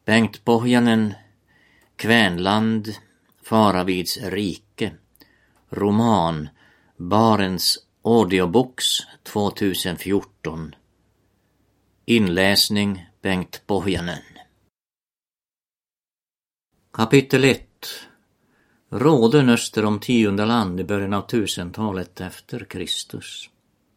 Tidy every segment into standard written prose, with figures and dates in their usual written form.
Bengt Pohjanen, Kvänland, Faravids rike. Roman, Barents Audiobooks 2014. Inläsning Bengt Pohjanen. Kapitel 1. Råden öster om Tiondeland i början av 1000-talet efter Kristus.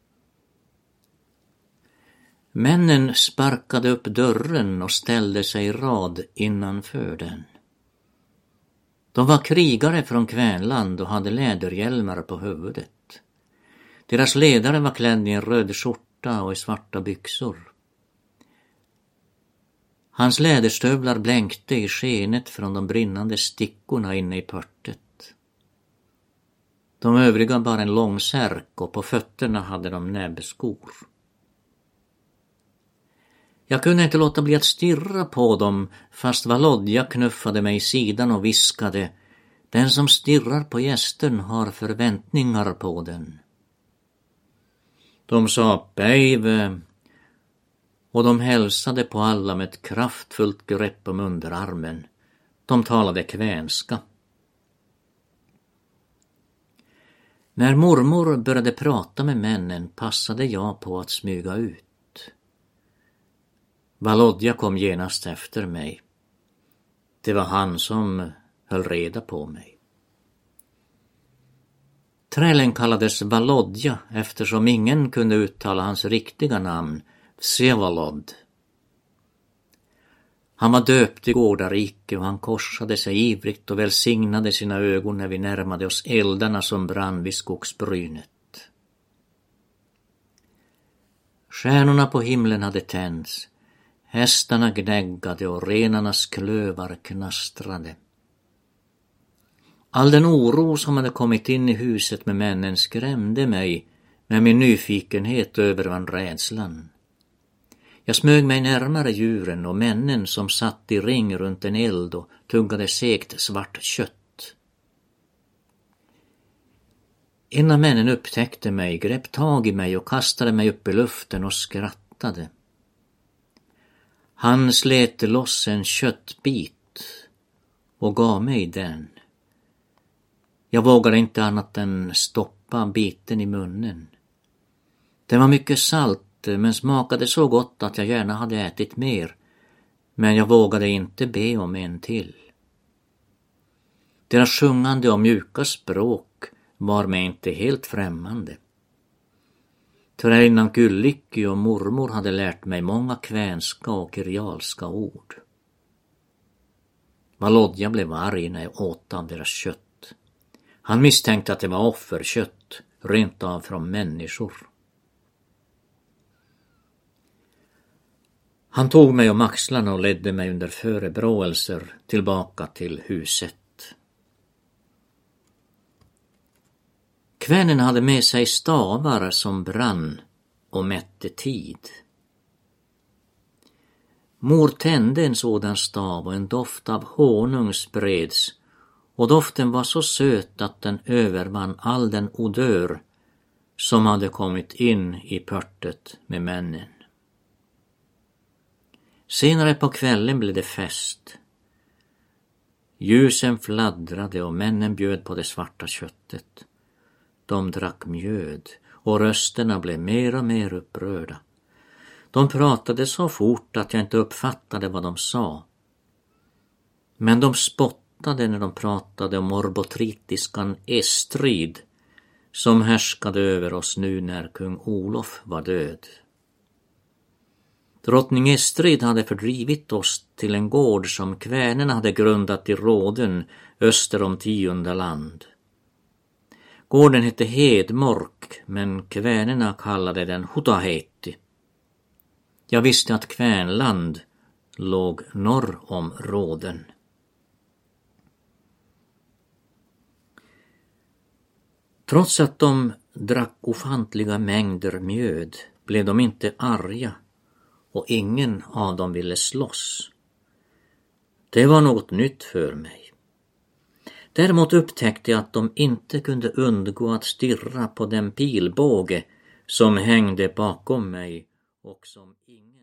Männen sparkade upp dörren och ställde sig i rad innanför den. De var krigare från Kvänland och hade läderhjälmar på huvudet. Deras ledare var klädd i en röd skjorta och i svarta byxor. Hans läderstövlar blänkte i skenet från de brinnande stickorna inne i pörtet. De övriga bar en lång särk och på fötterna hade de näbbskor. Jag kunde inte låta bli att stirra på dem fast Valodja knuffade mig i sidan och viskade: den som stirrar på gästen har förväntningar på den. De sa bäve och de hälsade på alla med ett kraftfullt grepp om underarmen. De talade kvänska. När mormor började prata med männen passade jag på att smyga ut. Valodja kom genast efter mig. Det var han som höll reda på mig. Trällen kallades Valodja eftersom ingen kunde uttala hans riktiga namn, Vsevolod. Han var döpt i Gårdarike och han korsade sig ivrigt och välsignade sina ögon när vi närmade oss eldarna som brann vid skogsbrynet. Stjärnorna på himlen hade tänts. Hästarna gnäggade och renarnas klövar knastrade. All den oro som hade kommit in i huset med männen skrämde mig när min nyfikenhet övervann rädslan. Jag smög mig närmare djuren och männen som satt i ring runt en eld och tuggade segt svart kött. En av männen upptäckte mig, grep tag i mig och kastade mig upp i luften och skrattade. Han slet loss en köttbit och gav mig den. Jag vågade inte annat än stoppa biten i munnen. Den var mycket salt men smakade så gott att jag gärna hade ätit mer, men jag vågade inte be om en till. Deras sjungande och mjuka språk var mig inte helt främmande. Trälinnan Gullikki och mormor hade lärt mig många kvänska och kyrialska ord. Valodja blev arg när jag åt av deras kött. Han misstänkte att det var offerkött, rent av från människor. Han tog mig om axlarna och ledde mig under förebråelser tillbaka till huset. Kvännen hade med sig stavar som brann och mätte tid. Mor tände en sådan stav och en doft av honung spreds, och doften var så söt att den övervann all den odör som hade kommit in i pörtet med männen. Senare på kvällen blev det fest. Ljusen fladdrade och männen bjöd på det svarta köttet. De drack mjöd och rösterna blev mer och mer upprörda. De pratade så fort att jag inte uppfattade vad de sa. Men de spottade när de pratade om orbotritiskan Estrid som härskade över oss nu när kung Olof var död. Drottning Estrid hade fördrivit oss till en gård som kvänerna hade grundat i Råden öster om Tiondeland. Gården hette Hedmork, men kvänerna kallade den Hutaheiti. Jag visste att Kvänland låg norr om Råden. Trots att de drack ofantliga mängder mjöd blev de inte arga och ingen av dem ville slåss. Det var något nytt för mig. Däremot upptäckte jag att de inte kunde undgå att stirra på den pilbåge som hängde bakom mig och som ingen